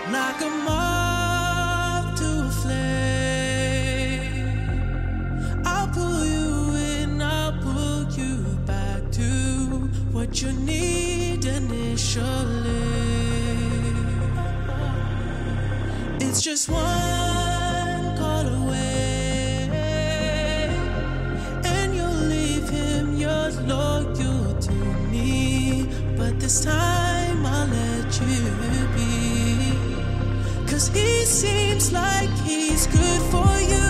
like a moth to a flame. I'll pull you in, I'll pull you back to what you need initially. It's just one call away, and you'll leave him, you're loyal to me. But this time I'll let you be, 'cause he seems like he's good for you.